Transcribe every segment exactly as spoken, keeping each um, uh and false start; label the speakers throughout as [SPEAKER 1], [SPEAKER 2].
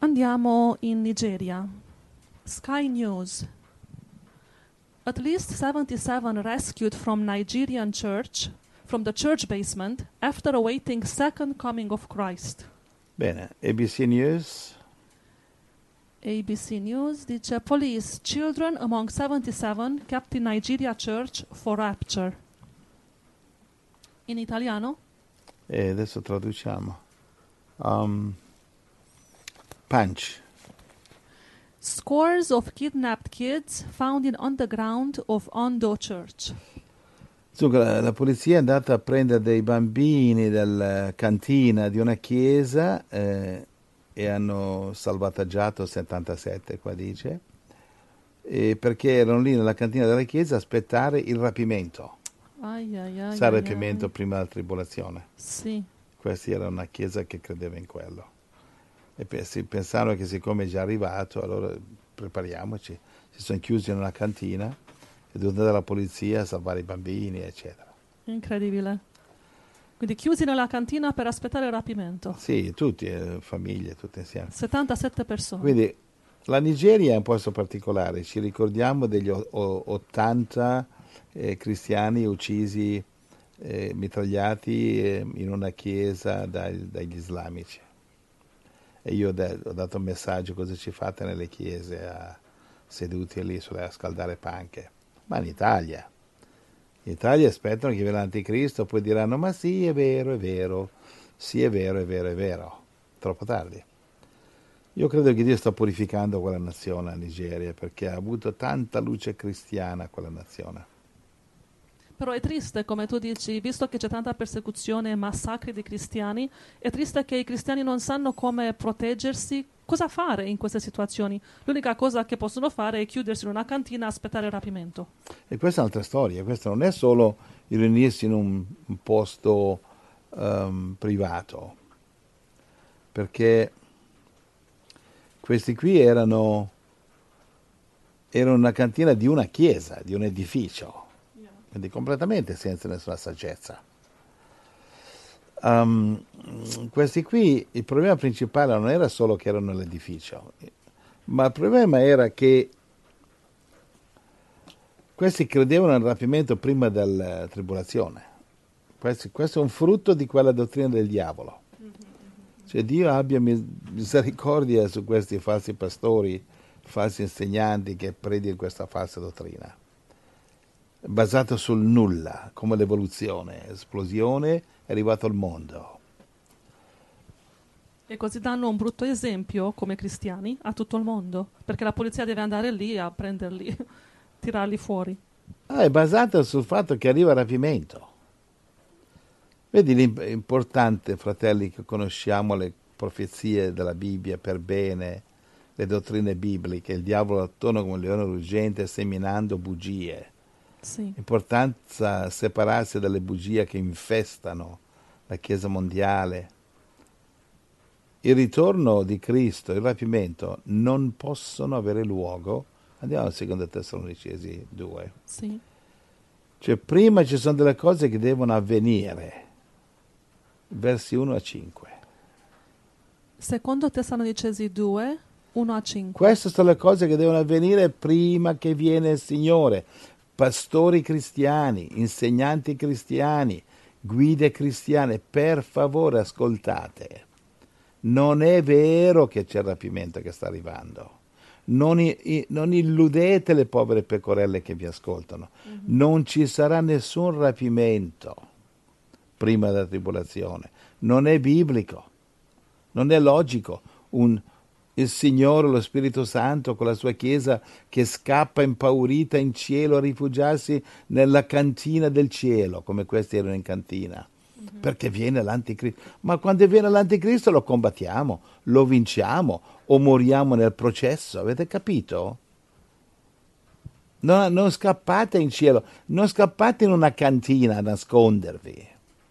[SPEAKER 1] Andiamo in Nigeria. Sky News. At least seventy-seven rescued from Nigerian church, from the church basement, after awaiting second coming of Christ.
[SPEAKER 2] Bene, A B C News.
[SPEAKER 1] A B C News dice police, children among seventy-seven kept in Nigeria church for rapture. In italiano?
[SPEAKER 2] E adesso traduciamo. Um, Punch.
[SPEAKER 1] Scores of kidnapped kids found in underground of Ondo Church.
[SPEAKER 2] Dunque, la, la polizia è andata a prendere dei bambini dalla cantina di una chiesa eh, e hanno salvataggiato settantasette, qua dice, e perché erano lì nella cantina della chiesa a aspettare il rapimento.
[SPEAKER 1] Ai, ai, ai,
[SPEAKER 2] Sa il
[SPEAKER 1] ai,
[SPEAKER 2] rapimento
[SPEAKER 1] ai.
[SPEAKER 2] prima della tribolazione.
[SPEAKER 1] Sì.
[SPEAKER 2] Questa era una chiesa che credeva in quello. E pe- si pensavano che siccome è già arrivato, allora prepariamoci. Si sono chiusi in una cantina e devono andare alla polizia a salvare i bambini, eccetera.
[SPEAKER 1] Incredibile. Quindi chiusi nella cantina per aspettare il rapimento.
[SPEAKER 2] Sì, tutti, eh, famiglie, tutte insieme.
[SPEAKER 1] settantasette persone.
[SPEAKER 2] Quindi la Nigeria è un posto particolare. Ci ricordiamo degli o- o- ottanta eh, cristiani uccisi, eh, mitragliati eh, in una chiesa dai- dagli islamici. E io ho, de- ho dato un messaggio: cosa ci fate nelle chiese a, seduti lì sulle, a scaldare panche? Ma in Italia. In Italia aspettano che viene l'anticristo, poi diranno: ma sì, è vero, è vero, sì, è vero, è vero, è vero. Troppo tardi. Io credo che Dio sta purificando quella nazione, la Nigeria, perché ha avuto tanta luce cristiana quella nazione.
[SPEAKER 1] Però è triste, come tu dici, visto che c'è tanta persecuzione e massacri di cristiani, è triste che i cristiani non sanno come proteggersi, cosa fare in queste situazioni. L'unica cosa che possono fare è chiudersi in una cantina e aspettare il rapimento.
[SPEAKER 2] E questa è un'altra storia, questo non è solo il riunirsi in un, un posto um, privato, perché questi qui erano, erano una cantina di una chiesa, di un edificio, quindi completamente senza nessuna saggezza. Um, questi qui, il problema principale non era solo che erano nell'edificio, ma il problema era che questi credevano nel rapimento prima della tribolazione. Questi, questo è un frutto di quella dottrina del diavolo. Cioè Dio abbia misericordia su questi falsi pastori, falsi insegnanti che predicano questa falsa dottrina, basata sul nulla, come l'evoluzione, esplosione, è arrivato al mondo.
[SPEAKER 1] E così danno un brutto esempio, come cristiani, a tutto il mondo, perché la polizia deve andare lì a prenderli, tirarli fuori.
[SPEAKER 2] Ah, è basata sul fatto che arriva il rapimento. Vedi l'importante, fratelli, che conosciamo le profezie della Bibbia per bene, le dottrine bibliche, il diavolo attorno come un leone ruggente seminando bugie.
[SPEAKER 1] Sì.
[SPEAKER 2] Importanza separarsi dalle bugie che infestano la Chiesa mondiale. Il ritorno di Cristo, il rapimento, non possono avere luogo. Andiamo al secondo Tessalonicesi due.
[SPEAKER 1] Sì.
[SPEAKER 2] Cioè prima ci sono delle cose che devono avvenire. Versi uno a cinque.
[SPEAKER 1] Secondo Tessalonicesi due, uno a cinque.
[SPEAKER 2] Queste sono le cose che devono avvenire prima che viene il Signore. Pastori cristiani, insegnanti cristiani, guide cristiane, per favore ascoltate. Non è vero che c'è il rapimento che sta arrivando. Non, i, non illudete le povere pecorelle che vi ascoltano. Mm-hmm. Non ci sarà nessun rapimento prima della tribolazione. Non è biblico, non è logico. Un, il Signore, lo Spirito Santo con la sua Chiesa che scappa impaurita in cielo a rifugiarsi nella cantina del cielo, come questi erano in cantina, mm-hmm. perché viene l'Anticristo. Ma quando viene l'Anticristo lo combattiamo, lo vinciamo o moriamo nel processo, avete capito? Non, non scappate in cielo, non scappate in una cantina a nascondervi.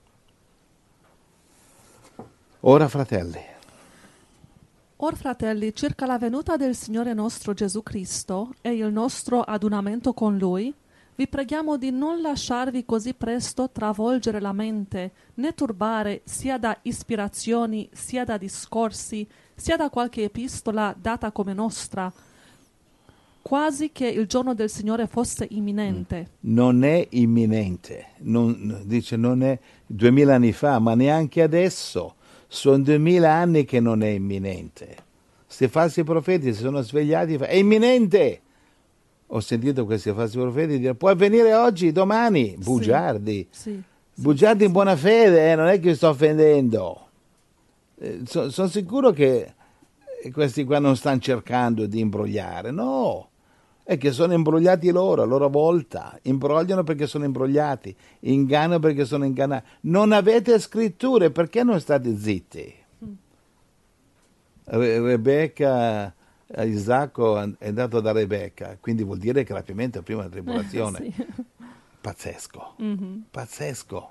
[SPEAKER 2] Ora, fratelli.
[SPEAKER 1] Or, fratelli, circa la venuta del Signore nostro Gesù Cristo e il nostro adunamento con Lui, vi preghiamo di non lasciarvi così presto travolgere la mente, né turbare sia da ispirazioni, sia da discorsi, sia da qualche epistola data come nostra, quasi che il giorno del Signore fosse imminente.
[SPEAKER 2] Non è imminente, non, dice non è duemila anni fa, ma neanche adesso. Sono duemila anni che non è imminente. Questi falsi profeti si sono svegliati, è imminente! Ho sentito questi falsi profeti dire può avvenire oggi, domani, bugiardi.
[SPEAKER 1] Sì, sì,
[SPEAKER 2] bugiardi
[SPEAKER 1] sì,
[SPEAKER 2] in buona fede, eh, non è che sto offendendo. Eh, so, sono sicuro che questi qua non stanno cercando di imbrogliare, no. È che sono imbrogliati loro, a loro volta. Imbrogliano perché sono imbrogliati, ingannano perché sono ingannati. Non avete scritture, perché non state zitti? Mm. Re- Rebecca, Isacco è andato da Rebecca, quindi vuol dire che rapimento è prima della tribolazione.
[SPEAKER 1] Eh, sì.
[SPEAKER 2] Pazzesco,
[SPEAKER 1] Mm-hmm.
[SPEAKER 2] pazzesco.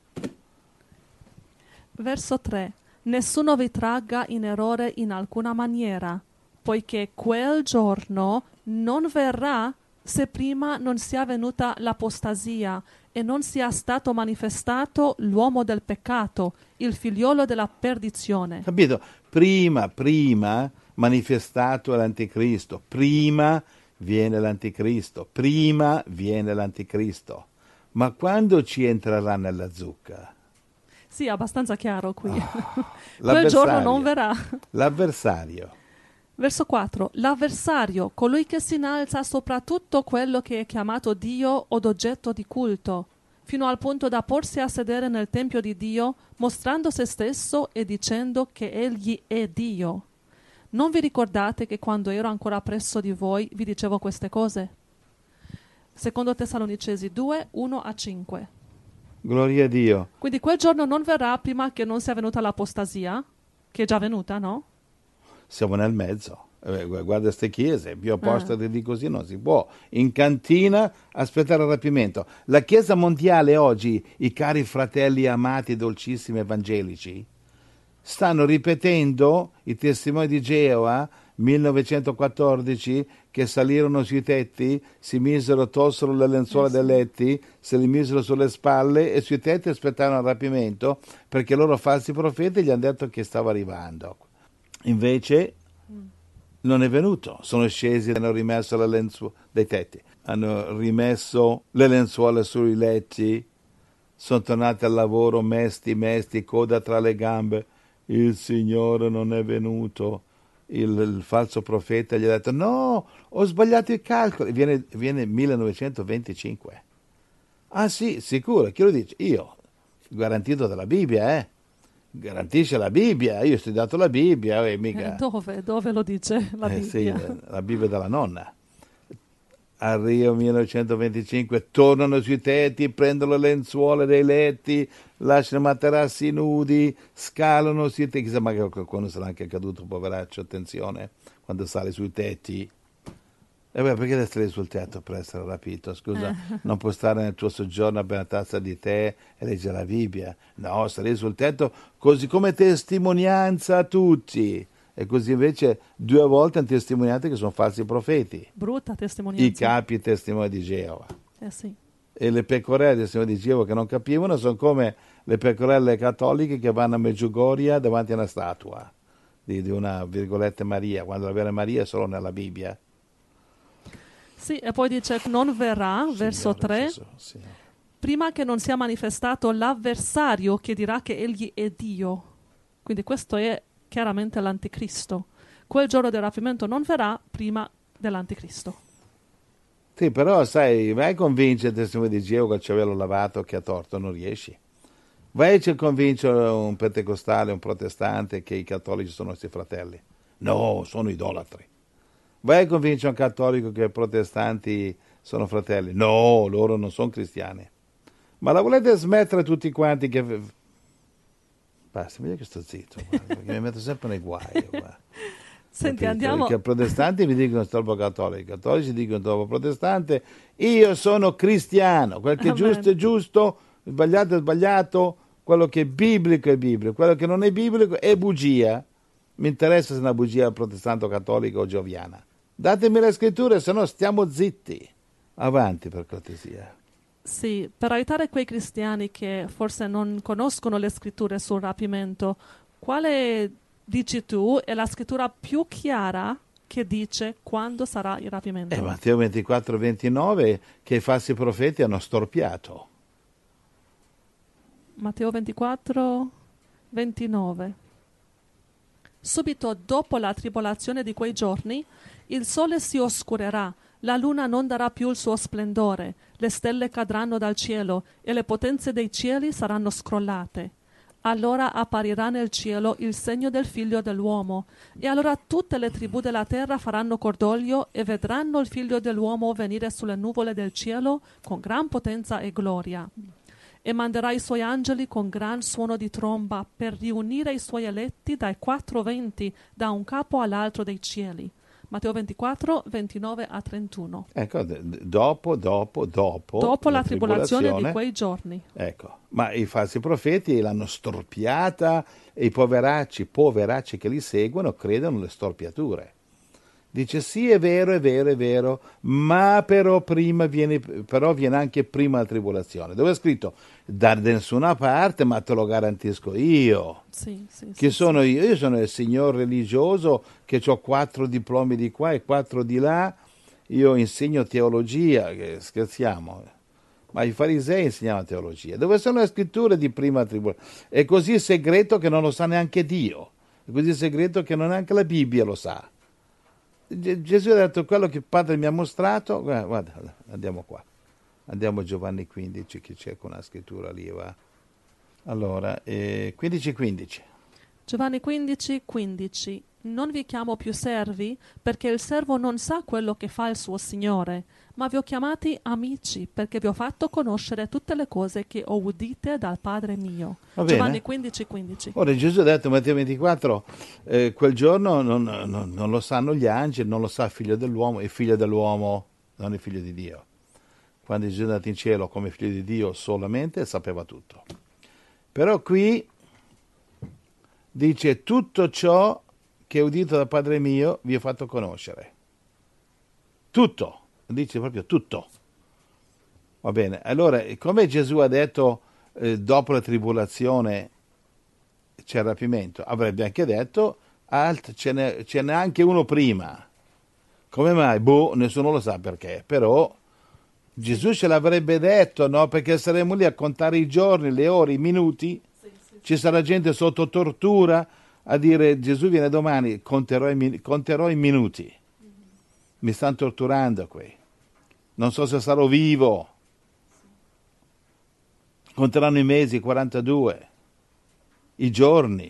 [SPEAKER 1] Verso tre. Nessuno vi tragga in errore in alcuna maniera, poiché quel giorno non verrà se prima non sia venuta l'apostasia e non sia stato manifestato l'uomo del peccato, il figliolo della perdizione.
[SPEAKER 2] Capito? Prima, prima manifestato l'anticristo, prima viene l'anticristo, prima viene l'anticristo. Ma quando ci entrerà nella zucca?
[SPEAKER 1] Sì, abbastanza chiaro qui.
[SPEAKER 2] Oh,
[SPEAKER 1] quel giorno non verrà.
[SPEAKER 2] L'avversario.
[SPEAKER 1] Verso quattro. L'avversario, colui che si innalza sopra tutto quello che è chiamato Dio od oggetto di culto, fino al punto da porsi a sedere nel tempio di Dio, mostrando se stesso e dicendo che egli è Dio. Non vi ricordate che quando ero ancora presso di voi vi dicevo queste cose? Secondo Tessalonicesi due, uno a cinque.
[SPEAKER 2] Gloria a Dio.
[SPEAKER 1] Quindi quel giorno non verrà prima che non sia venuta l'apostasia, che è già venuta, no?
[SPEAKER 2] Siamo nel mezzo. Eh, guarda queste chiese, più apostati di così non si può. In cantina aspettare il rapimento. La Chiesa mondiale oggi, i cari fratelli amati, dolcissimi evangelici, stanno ripetendo i testimoni di Geova millenovecentoquattordici che salirono sui tetti, si misero, tolsero le lenzuola dei letti, se li misero sulle spalle e sui tetti aspettarono il rapimento perché loro falsi profeti gli hanno detto che stava arrivando. Invece non è venuto, sono scesi e hanno rimesso le lenzuola dei tetti, hanno rimesso le lenzuola sui letti, sono tornati al lavoro mesti, mesti, coda tra le gambe. Il Signore non è venuto. Il, il falso profeta gli ha detto no, ho sbagliato i calcoli. Viene, viene millenovecentoventicinque. Ah sì, sicuro, chi lo dice? Io, garantito dalla Bibbia, eh? Garantisce la Bibbia, io ho studiato la Bibbia. Eh, mica...
[SPEAKER 1] eh, dove? Dove lo dice la
[SPEAKER 2] eh,
[SPEAKER 1] Bibbia?
[SPEAKER 2] Sì, la Bibbia della nonna. Arriva millenovecentoventicinque, tornano sui tetti, prendono le lenzuola dei letti, lasciano i materassi nudi, scalano sui tetti. Chissà, magari qualcuno sarà anche caduto, poveraccio, attenzione, quando sale sui tetti. E beh, perché deve stare sul tetto per essere rapito? Scusa, eh. non puoi stare nel tuo soggiorno a bere una tazza di tè e leggere la Bibbia. No, stare sul tetto così come testimonianza a tutti. E così invece due volte hanno testimoniato che sono falsi profeti.
[SPEAKER 1] Brutta testimonianza.
[SPEAKER 2] I capi testimoni di Geova.
[SPEAKER 1] Eh sì.
[SPEAKER 2] E le pecorelle testimoni di Geova che non capivano sono come le pecorelle cattoliche che vanno a Medjugorje davanti a una statua di, di una virgolette Maria, quando la vera Maria è solo nella Bibbia.
[SPEAKER 1] Sì, e poi dice non verrà, Signore, verso tre, Gesù, sì. prima che non sia manifestato l'avversario che dirà che egli è Dio. Quindi questo è chiaramente l'anticristo. Quel giorno del rapimento non verrà prima dell'anticristo.
[SPEAKER 2] Sì, però sai, vai a convincere il testimone di Geova col cervello lavato che ha torto, non riesci. Vai a convincere un pentecostale, un protestante che i cattolici sono i suoi fratelli. No, sono idolatri. Vai a convincere un cattolico che i protestanti sono fratelli. No, loro non sono cristiani. Ma la volete smettere tutti quanti che... Basta, vedi che sto zitto, guarda, perché mi metto sempre nei guai. Guarda.
[SPEAKER 1] Senti,
[SPEAKER 2] Capito?
[SPEAKER 1] andiamo...
[SPEAKER 2] Perché i protestanti mi dicono troppo cattolico, i cattolici dicono troppo protestante. Io sono cristiano, quel che è giusto è giusto, sbagliato è sbagliato, quello che è biblico è biblico, quello che non è biblico è bugia. Mi interessa se è una bugia protestante o cattolica o gioviana. Datemi le scritture, se no stiamo zitti. Avanti, per cortesia.
[SPEAKER 1] Sì, per aiutare quei cristiani che forse non conoscono le scritture sul rapimento, quale dici tu, è la scrittura più chiara che dice quando sarà il rapimento.
[SPEAKER 2] È Matteo ventiquattro ventinove che i falsi profeti hanno storpiato.
[SPEAKER 1] Matteo ventiquattro ventinove. Subito dopo la tribolazione di quei giorni, il sole si oscurerà, la luna non darà più il suo splendore, le stelle cadranno dal cielo e le potenze dei cieli saranno scrollate. Allora apparirà nel cielo il segno del Figlio dell'uomo, e allora tutte le tribù della terra faranno cordoglio e vedranno il Figlio dell'uomo venire sulle nuvole del cielo con gran potenza e gloria. E manderà i suoi angeli con gran suono di tromba per riunire i suoi eletti dai quattro venti, da un capo all'altro dei cieli. Matteo ventiquattro, ventinove a trentuno.
[SPEAKER 2] Ecco, d- dopo, dopo, dopo,
[SPEAKER 1] Dopo la,
[SPEAKER 2] la
[SPEAKER 1] tribolazione,
[SPEAKER 2] tribolazione
[SPEAKER 1] di quei giorni.
[SPEAKER 2] Ecco, ma i falsi profeti l'hanno storpiata e i poveracci, poveracci che li seguono credono alle storpiature. Dice sì, è vero, è vero, è vero, ma però prima viene, però viene anche prima la tribolazione. Dove è scritto? Da nessuna parte, ma te lo garantisco io.
[SPEAKER 1] Sì, sì,
[SPEAKER 2] Chi
[SPEAKER 1] sì,
[SPEAKER 2] sono
[SPEAKER 1] sì.
[SPEAKER 2] io? Io sono il signor religioso che ho quattro diplomi di qua e quattro di là. Io insegno teologia, che scherziamo. Ma i farisei insegnavano teologia. Dove sono le scritture di prima tribolazione? È così segreto che non lo sa neanche Dio. È così segreto che non neanche la Bibbia lo sa. Gesù ha detto quello che il Padre mi ha mostrato. Guarda, guarda, andiamo qua. Andiamo a Giovanni quindici, che c'è con una scrittura lì, va. Allora, eh, quindici quindici.
[SPEAKER 1] Giovanni quindici, quindici. Non vi chiamo più servi, perché il servo non sa quello che fa il suo Signore, ma vi ho chiamati amici, perché vi ho fatto conoscere tutte le cose che ho udite dal Padre mio.
[SPEAKER 2] Va bene.
[SPEAKER 1] Giovanni quindici, quindici.
[SPEAKER 2] Ora Gesù ha detto in Matteo ventiquattro, eh, quel giorno non, non, non lo sanno gli angeli, non lo sa il figlio dell'uomo, il figlio dell'uomo non il figlio di Dio. Quando Gesù è andato in cielo come figlio di Dio solamente sapeva tutto. Però qui dice tutto ciò che ho udito dal Padre mio vi ho fatto conoscere. Tutto, dice proprio tutto. Va bene, allora come Gesù ha detto eh, dopo la tribolazione c'è il rapimento, avrebbe anche detto alt, ce, n'è, ce n'è anche uno prima. Come mai? Boh, nessuno lo sa perché, però Gesù ce l'avrebbe detto, no? Perché saremo lì a contare i giorni, le ore, i minuti,
[SPEAKER 1] Sì, sì.
[SPEAKER 2] ci sarà gente sotto tortura a dire Gesù viene domani, conterò i, conterò i minuti. Mi stanno torturando qui. Non so se sarò vivo. Conteranno i mesi, quarantadue, i giorni.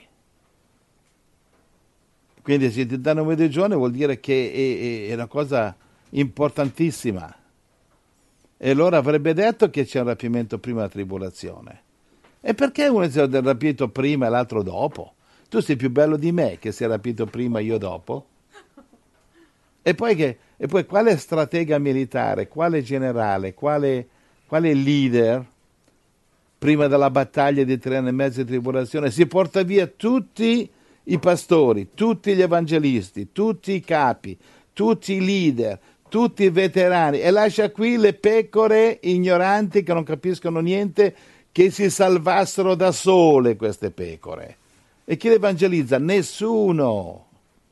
[SPEAKER 2] Quindi se ti danno medio giorni vuol dire che è, è una cosa importantissima. E allora avrebbe detto che c'è un rapimento prima della tribolazione. E perché uno si è rapito prima e l'altro dopo? Tu sei più bello di me che sei rapito prima e io dopo? E poi, che, e poi quale stratega militare, quale generale, quale, quale leader prima della battaglia di tre anni e mezzo di tribolazione si porta via tutti i pastori, tutti gli evangelisti, tutti i capi, tutti i leader, tutti i veterani e lascia qui le pecore ignoranti che non capiscono niente, che si salvassero da sole queste pecore. E chi le evangelizza? Nessuno.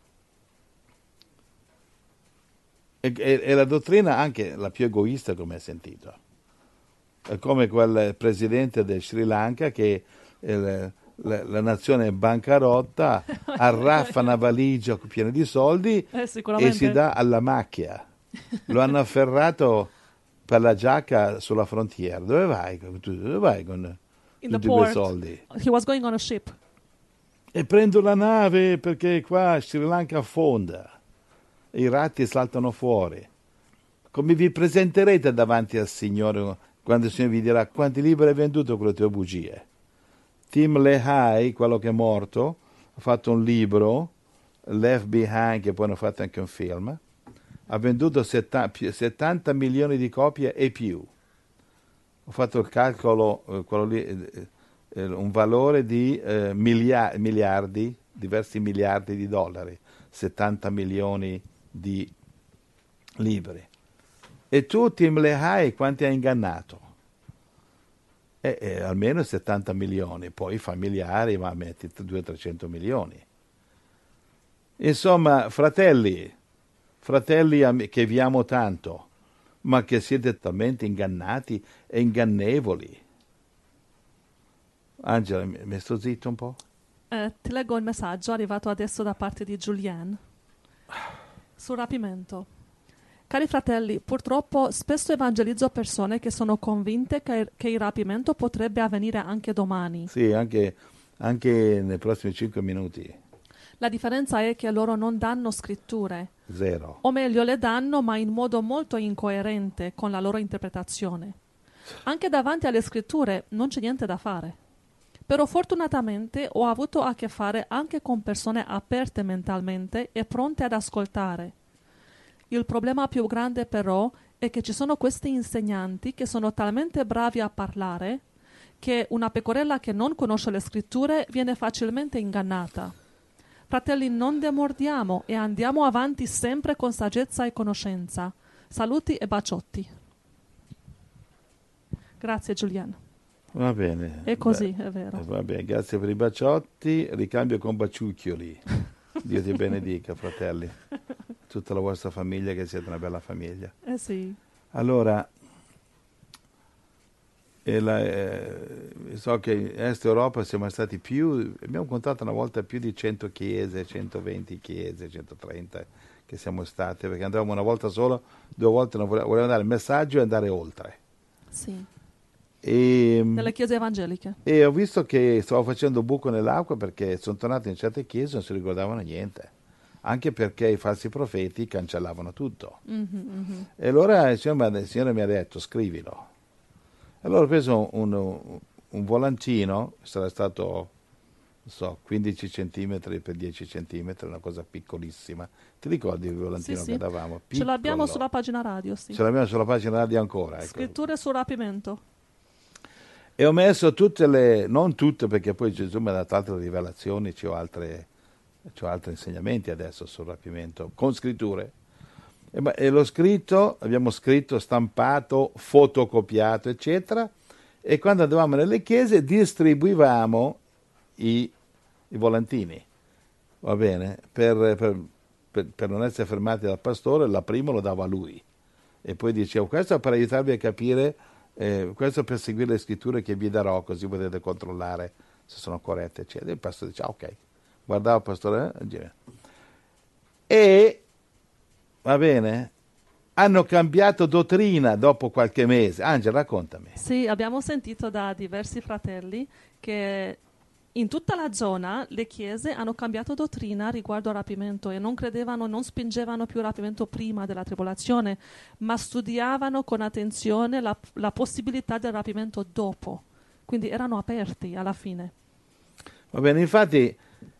[SPEAKER 2] E, e, e la dottrina anche la più egoista come hai sentito. È come quel presidente del Sri Lanka che eh, la, la nazione è bancarotta, arraffa una valigia piena di soldi
[SPEAKER 1] Eh,
[SPEAKER 2] e
[SPEAKER 1] sicuramente.
[SPEAKER 2] si dà alla macchia. Lo hanno afferrato per la giacca sulla frontiera. Dove vai? Dove vai con
[SPEAKER 1] In the
[SPEAKER 2] tutti quei
[SPEAKER 1] port.
[SPEAKER 2] soldi?
[SPEAKER 1] He was going on a ship.
[SPEAKER 2] E prendo la nave perché qua Sri Lanka affonda. I ratti saltano fuori. Come vi presenterete davanti al Signore quando il Signore vi dirà quanti libri hai venduto con le tue bugie? Tim LaHaye, quello che è morto, ha fatto un libro, Left Behind, che poi hanno fatto anche un film, ha venduto settanta milioni di copie e più. Ho fatto il calcolo, eh, quello lì, eh, eh, un valore di eh, miliardi, miliardi, diversi miliardi di dollari, settanta milioni di libri. E tu, Tim LaHaye, quanti hai ingannato? Eh, eh, almeno settanta milioni, poi familiari, ma metti duecento trecento milioni. Insomma, fratelli, fratelli am- che vi amo tanto, ma che siete talmente ingannati e ingannevoli. Angela, mi mi sto zitto un po'?
[SPEAKER 1] Eh, ti leggo il messaggio arrivato adesso da parte di Julianne sul rapimento. Cari fratelli, purtroppo spesso evangelizzo persone che sono convinte che, che il rapimento potrebbe avvenire anche domani.
[SPEAKER 2] Sì, anche, anche nei prossimi cinque minuti.
[SPEAKER 1] La differenza è che loro non danno scritture,
[SPEAKER 2] Zero.
[SPEAKER 1] o meglio le danno ma in modo molto incoerente con la loro interpretazione. Anche davanti alle scritture non c'è niente da fare. Però fortunatamente ho avuto a che fare anche con persone aperte mentalmente e pronte ad ascoltare. Il problema più grande però è che ci sono questi insegnanti che sono talmente bravi a parlare che una pecorella che non conosce le scritture viene facilmente ingannata. Fratelli, non demordiamo e andiamo avanti sempre con saggezza e conoscenza. Saluti e baciotti. Grazie Giuliano.
[SPEAKER 2] Va bene.
[SPEAKER 1] È così,
[SPEAKER 2] Beh,
[SPEAKER 1] è vero.
[SPEAKER 2] eh, Va bene, grazie per i baciotti. Ricambio con baciucchioli. Dio ti benedica, fratelli. Tutta la vostra famiglia, che siete una bella famiglia.
[SPEAKER 1] Eh sì.
[SPEAKER 2] Allora, e la, eh, so che in Est Europa siamo stati più, abbiamo contato una volta più di cento chiese, centoventi chiese, centotrenta che siamo stati, perché andavamo una volta solo, due volte non volevamo, volevamo dare il messaggio e andare oltre.
[SPEAKER 1] Sì.
[SPEAKER 2] E,
[SPEAKER 1] Nelle chiese evangeliche.
[SPEAKER 2] e ho visto che stavo facendo buco nell'acqua perché sono tornato in certe chiese e non si ricordavano niente, anche perché i falsi profeti cancellavano tutto.
[SPEAKER 1] Mhm, mhm.
[SPEAKER 2] E allora il Signore, mi ha- il Signore mi ha detto scrivilo. Allora ho preso un, un- un volantino, sarà stato, non so, quindici centimetri per dieci centimetri, una cosa piccolissima. Ti ricordi il volantino
[SPEAKER 1] Sì,
[SPEAKER 2] che
[SPEAKER 1] sì.
[SPEAKER 2] davamo?
[SPEAKER 1] Ce l'abbiamo
[SPEAKER 2] Piccolo.
[SPEAKER 1] sulla pagina radio, sì.
[SPEAKER 2] Ce l'abbiamo sulla pagina radio ancora. Ecco.
[SPEAKER 1] Scritture sul rapimento.
[SPEAKER 2] E ho messo tutte le, non tutte perché poi Gesù mi ha dato altre rivelazioni, c'ho altre, c'ho altri insegnamenti adesso sul rapimento, con scritture. E, ma- e l'ho scritto, abbiamo scritto, stampato, fotocopiato, eccetera, e quando andavamo nelle chiese distribuivamo i, i volantini, va bene? Per, per- per- per non essere fermati dal pastore, la prima lo davo a lui. E poi dicevo, questo è per aiutarvi a capire, eh, questo è per seguire le scritture che vi darò, così potete controllare se sono corrette, eccetera. E il pastore dice, ah, ok, guardava il pastore, eh, gira. E, va bene, hanno cambiato dottrina dopo qualche mese. Angela, raccontami.
[SPEAKER 1] Sì, abbiamo sentito da diversi fratelli che in tutta la zona le chiese hanno cambiato dottrina riguardo al rapimento e non credevano, non spingevano più il rapimento prima della tribolazione, ma studiavano con attenzione la, la possibilità del rapimento dopo. Quindi erano aperti alla fine.
[SPEAKER 2] Va bene, infatti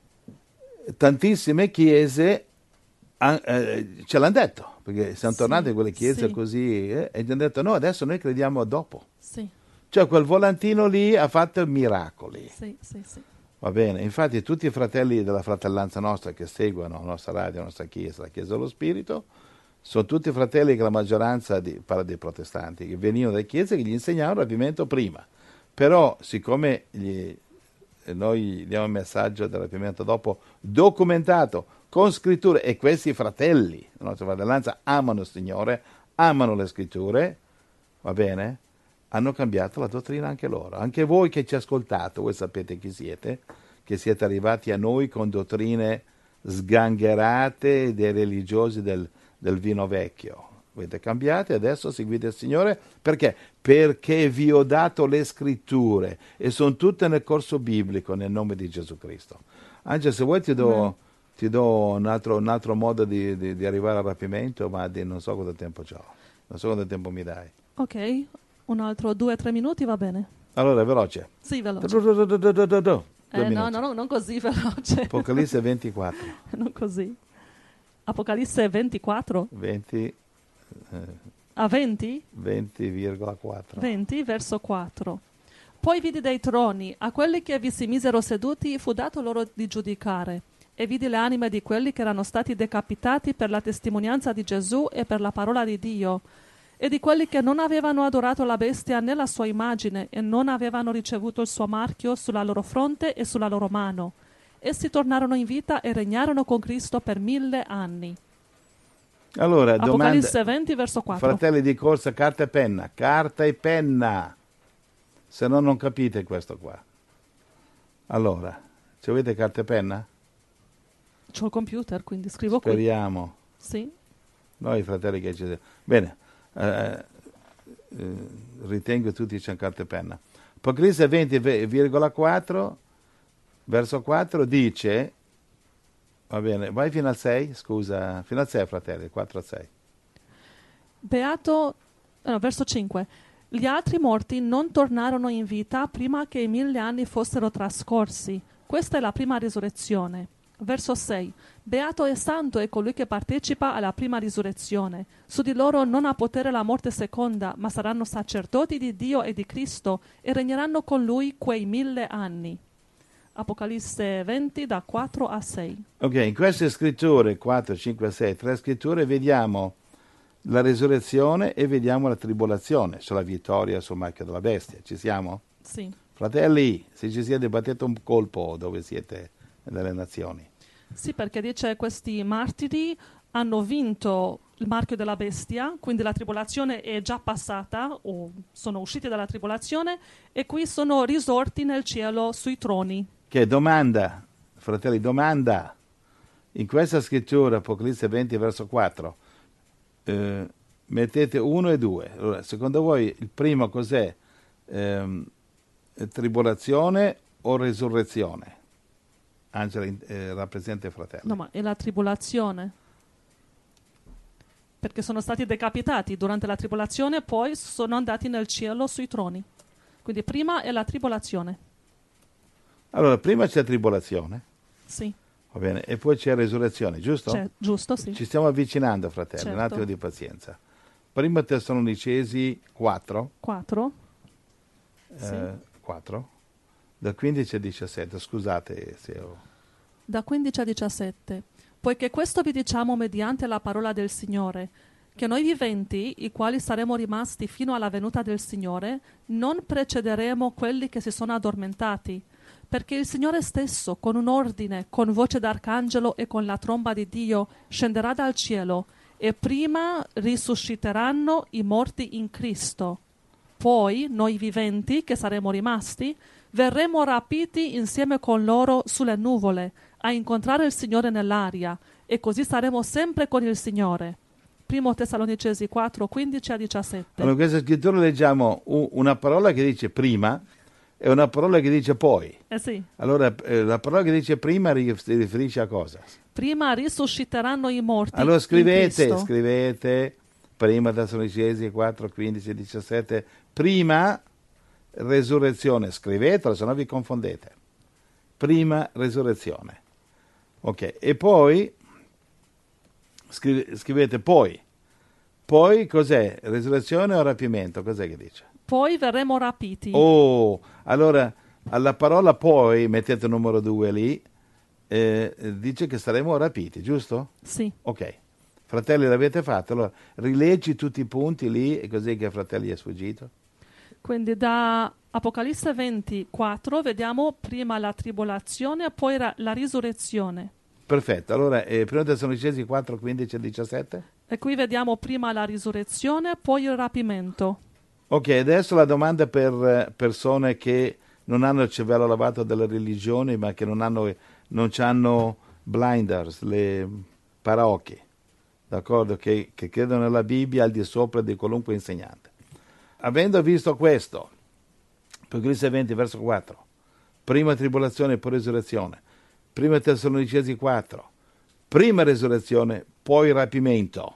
[SPEAKER 2] tantissime chiese han- eh, ce l'hanno detto, perché siamo
[SPEAKER 1] Sì,
[SPEAKER 2] tornati in quelle chiese
[SPEAKER 1] sì.
[SPEAKER 2] così eh, e ci hanno detto no, adesso noi crediamo dopo.
[SPEAKER 1] Sì,
[SPEAKER 2] Cioè quel volantino lì ha fatto miracoli.
[SPEAKER 1] sì, sì, sì.
[SPEAKER 2] Va bene, infatti tutti i fratelli della fratellanza nostra che seguono la nostra radio, la nostra chiesa, la Chiesa dello Spirito, sono tutti fratelli che la maggioranza di, parla dei protestanti, che venivano dalle chiese che gli insegnavano il rapimento prima. Però siccome gli, noi gli diamo il messaggio del rapimento dopo documentato con scritture, e questi fratelli della nostra fratellanza amano il Signore, amano le scritture, va bene? Hanno cambiato la dottrina anche loro. Anche voi che ci ascoltate, voi sapete chi siete, che siete arrivati a noi con dottrine sgangherate dei religiosi del, del vino vecchio. Avete cambiato e adesso seguite il Signore. Perché? Perché vi ho dato le scritture e sono tutte nel corso biblico nel nome di Gesù Cristo. Angela, se vuoi ti do,
[SPEAKER 1] Amen.
[SPEAKER 2] ti do un, altro, un altro modo di, di, di arrivare al rapimento, ma di, non so quanto tempo ho. Non so quanto tempo mi dai.
[SPEAKER 1] Ok, un altro due o tre minuti va bene.
[SPEAKER 2] Allora, veloce.
[SPEAKER 1] Sì, veloce.
[SPEAKER 2] Due
[SPEAKER 1] Eh, no,
[SPEAKER 2] minuti.
[SPEAKER 1] no, no, non così veloce.
[SPEAKER 2] Apocalisse ventiquattro.
[SPEAKER 1] Non così. Apocalisse ventiquattro
[SPEAKER 2] venti, eh,
[SPEAKER 1] a venti?
[SPEAKER 2] venti virgola quattro.
[SPEAKER 1] venti, verso quattro. Poi vidi dei troni, a quelli che vi si misero seduti fu dato loro di giudicare, e vidi le anime di quelli che erano stati decapitati per la testimonianza di Gesù e per la parola di Dio, e di quelli che non avevano adorato la bestia né la sua immagine, e non avevano ricevuto il suo marchio sulla loro fronte e sulla loro mano. essi tornarono in vita e regnarono con Cristo per mille anni.
[SPEAKER 2] Allora,
[SPEAKER 1] Apocalisse
[SPEAKER 2] domanda,
[SPEAKER 1] venti, verso quattro.
[SPEAKER 2] fratelli di corsa, carta e penna, carta e penna, se no non capite questo qua. Allora, ci avete carta e penna?
[SPEAKER 1] C'ho il computer, quindi scrivo qui.
[SPEAKER 2] Speriamo.
[SPEAKER 1] Sì.
[SPEAKER 2] Noi fratelli che ci siamo. Bene, eh, eh, ritengo tutti c'è carta e penna. Apocalisse venti virgola quattro, verso quattro dice, va bene, vai fino al sei, scusa, fino al sei fratelli, quattro a sei.
[SPEAKER 1] Beato, no, verso cinque. Gli altri morti non tornarono in vita prima che i mille anni fossero trascorsi. Questa è la prima risurrezione. Verso sei. Beato e santo è colui che partecipa alla prima risurrezione. Su di loro non ha potere la morte seconda, ma saranno sacerdoti di Dio e di Cristo e regneranno con lui quei mille anni. Apocalisse venti, da quattro a sei.
[SPEAKER 2] Ok, in queste scritture, quattro, cinque, sei, tre scritture, vediamo la risurrezione e vediamo la tribolazione, sulla vittoria sul marchio della bestia. Ci siamo?
[SPEAKER 1] Sì.
[SPEAKER 2] Fratelli, se ci siete, battete un colpo dove siete nelle nazioni.
[SPEAKER 1] Sì, perché dice questi martiri hanno vinto il marchio della bestia, quindi la tribolazione è già passata o sono usciti dalla tribolazione e qui sono risorti nel cielo sui troni.
[SPEAKER 2] Che domanda, fratelli, domanda. In questa scrittura, Apocalisse venti, verso quattro, eh, mettete uno e due. Allora, secondo voi il primo cos'è? Eh, tribolazione o resurrezione? Angela eh, rappresenta i fratelli.
[SPEAKER 1] No, ma è la tribolazione. Perché sono stati decapitati durante la tribolazione e poi sono andati nel cielo sui troni. Quindi prima è la tribolazione.
[SPEAKER 2] Allora, prima c'è tribolazione,
[SPEAKER 1] Sì.
[SPEAKER 2] va bene, e poi c'è resurrezione, giusto?
[SPEAKER 1] C'è, giusto, sì.
[SPEAKER 2] Ci stiamo avvicinando, fratelli,
[SPEAKER 1] Certo.
[SPEAKER 2] un attimo di pazienza. Prima Tessalonicesi quattro,
[SPEAKER 1] quattro.
[SPEAKER 2] eh,
[SPEAKER 1] Sì.
[SPEAKER 2] quattro, da quindici a diciassette, scusate se ho...
[SPEAKER 1] Da quindici a diciassette. Poiché questo vi diciamo mediante la parola del Signore, che noi viventi, i quali saremo rimasti fino alla venuta del Signore, non precederemo quelli che si sono addormentati, perché il Signore stesso, con un ordine, con voce d'arcangelo e con la tromba di Dio, scenderà dal cielo, e prima risusciteranno i morti in Cristo. Poi, noi viventi, che saremo rimasti, verremo rapiti insieme con loro sulle nuvole, a incontrare il Signore nell'aria, e così saremo sempre con il Signore. Primo Tessalonicesi quattro, quindici a diciassette.
[SPEAKER 2] Allora, in questa scrittura leggiamo u- una parola che dice prima e una parola che dice poi.
[SPEAKER 1] Eh sì.
[SPEAKER 2] Allora, eh, la parola che dice prima ri- si riferisce a cosa?
[SPEAKER 1] Prima risusciteranno i morti
[SPEAKER 2] Allora
[SPEAKER 1] in
[SPEAKER 2] scrivete,
[SPEAKER 1] Cristo.
[SPEAKER 2] scrivete, prima Tessalonicesi quattro, quindici, diciassette, prima resurrezione, scrivetelo, se no vi confondete. Prima resurrezione. Ok, e poi scrive- scrivete poi. Poi cos'è? Resurrezione o rapimento? Cos'è che dice?
[SPEAKER 1] Poi verremo rapiti.
[SPEAKER 2] Oh, allora alla parola poi, mettete il numero due lì, eh, dice che saremo rapiti, giusto?
[SPEAKER 1] Sì.
[SPEAKER 2] Ok, fratelli l'avete fatto, allora rileggi tutti i punti lì e così che fratelli è sfuggito.
[SPEAKER 1] Quindi da Apocalisse ventiquattro vediamo prima la tribolazione e poi ra- la risurrezione.
[SPEAKER 2] Perfetto, allora eh, primo Tessalonicesi quattro, quindici e diciassette.
[SPEAKER 1] E qui vediamo prima la risurrezione, poi il rapimento.
[SPEAKER 2] Ok, adesso la domanda per eh, persone che non hanno il cervello lavato dalla religione, ma che non hanno, non hanno blinders, le paraocchi, d'accordo? Che, che credono nella Bibbia al di sopra di qualunque insegnante. Avendo visto questo, Apocalisse venti, verso quattro, prima tribolazione, poi risurrezione, prima Tessalonicesi quattro, prima risurrezione, poi rapimento.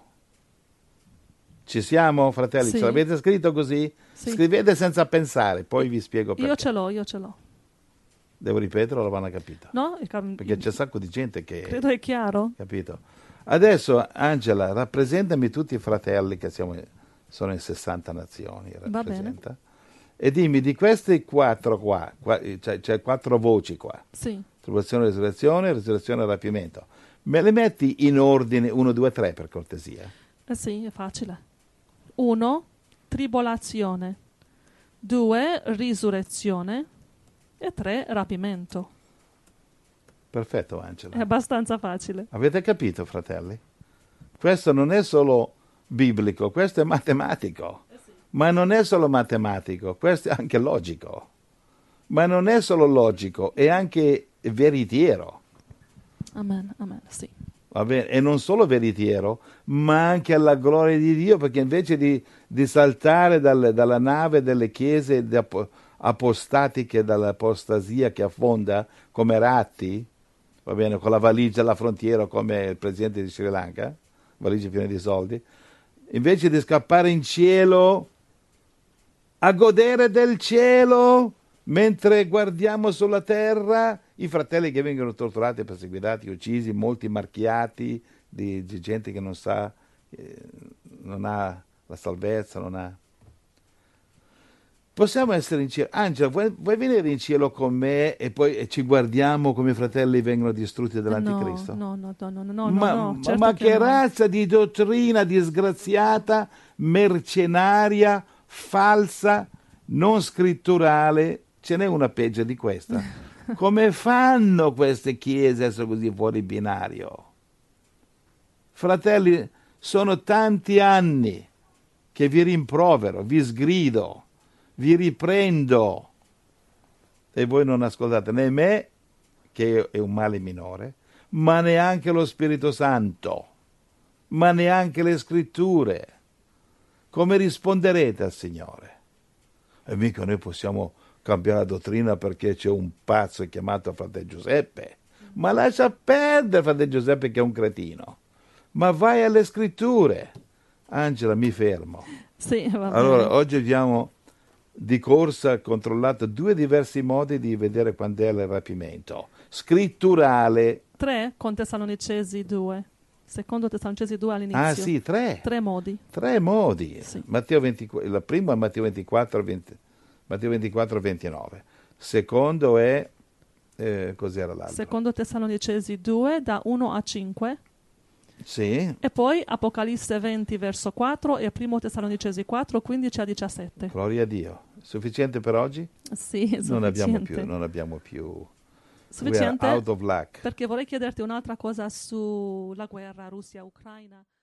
[SPEAKER 2] Ci siamo, fratelli?
[SPEAKER 1] Sì.
[SPEAKER 2] Ce l'avete scritto così?
[SPEAKER 1] Sì.
[SPEAKER 2] Scrivete senza pensare, poi vi spiego perché.
[SPEAKER 1] Io ce l'ho, io ce l'ho.
[SPEAKER 2] Devo ripeterlo, l'avranno capito.
[SPEAKER 1] No? Il cam-
[SPEAKER 2] Perché c'è un sacco di gente che...
[SPEAKER 1] Credo è chiaro.
[SPEAKER 2] Capito? Adesso, Angela, rappresentami tutti i fratelli che siamo, sono in sessanta nazioni.
[SPEAKER 1] Va
[SPEAKER 2] Rappresenta. E dimmi, di questi quattro qua, qua c'è, c'è quattro voci qua.
[SPEAKER 1] Sì.
[SPEAKER 2] Tribolazione, risurrezione, risurrezione e rapimento. Me le metti in ordine uno, due, tre per cortesia?
[SPEAKER 1] Eh sì, è facile. uno. Tribolazione. due. Risurrezione. E tre. Rapimento.
[SPEAKER 2] Perfetto, Angela.
[SPEAKER 1] È abbastanza facile.
[SPEAKER 2] Avete capito, fratelli? Questo non è solo biblico, questo è matematico.
[SPEAKER 1] Eh sì.
[SPEAKER 2] Ma non è solo matematico, questo è anche logico. Ma non è solo logico, è anche veritiero.
[SPEAKER 1] Amen, amen, sì.
[SPEAKER 2] Va bene? E non solo veritiero, ma anche alla gloria di Dio, perché invece di, di saltare dal, dalla nave delle chiese di apo- apostatiche, dall'apostasia che affonda come ratti, va bene, con la valigia alla frontiera come il presidente di Sri Lanka, valigia piena di soldi, invece di scappare in cielo a godere del cielo mentre guardiamo sulla terra i fratelli che vengono torturati, perseguitati, uccisi, molti marchiati di, di gente che non sa, eh, non ha la salvezza, non ha... Possiamo essere in cielo. Angela, vuoi, vuoi venire in cielo con me e poi e ci guardiamo come i fratelli vengono distrutti dall'anticristo?
[SPEAKER 1] No, no, no, no, no, no,
[SPEAKER 2] ma,
[SPEAKER 1] no,
[SPEAKER 2] ma-
[SPEAKER 1] certo
[SPEAKER 2] ma
[SPEAKER 1] che
[SPEAKER 2] che
[SPEAKER 1] no.
[SPEAKER 2] razza di dottrina disgraziata, mercenaria, falsa, non scritturale, ce n'è una peggio di questa. Come fanno queste chiese a essere così fuori binario? Fratelli, sono tanti anni che vi rimprovero, vi sgrido, vi riprendo e voi non ascoltate né me, che è un male minore, ma neanche lo Spirito Santo, ma neanche le scritture. Come risponderete al Signore? E mica noi possiamo cambiare la dottrina perché c'è un pazzo chiamato fratello Giuseppe. Ma lascia perdere fratello Giuseppe che è un cretino. Ma vai alle scritture. Angela, mi fermo.
[SPEAKER 1] Sì, va
[SPEAKER 2] Allora,
[SPEAKER 1] bene.
[SPEAKER 2] oggi abbiamo di corsa controllato due diversi modi di vedere quando è il rapimento. Scritturale.
[SPEAKER 1] tre con Tessalonicesi due. Secondo Tessalonicesi due all'inizio.
[SPEAKER 2] Ah sì, tre.
[SPEAKER 1] Tre modi.
[SPEAKER 2] Tre modi.
[SPEAKER 1] Sì.
[SPEAKER 2] Matteo ventiquattro, il primo è Matteo ventiquattro, venti, Matteo ventiquattro ventinove. Secondo è, eh, cos'era l'altro?
[SPEAKER 1] Secondo Tessalonicesi due da uno a cinque.
[SPEAKER 2] Sì,
[SPEAKER 1] E poi Apocalisse venti verso quattro e primo Tessalonicesi quattro quindici a diciassette.
[SPEAKER 2] gloria a Dio. Sufficiente per oggi?
[SPEAKER 1] Sì, è
[SPEAKER 2] Non abbiamo più,
[SPEAKER 1] sufficiente.
[SPEAKER 2] non abbiamo più. We are
[SPEAKER 1] Sufficiente
[SPEAKER 2] out of luck.
[SPEAKER 1] perché vorrei chiederti un'altra cosa sulla guerra Russia-Ucraina.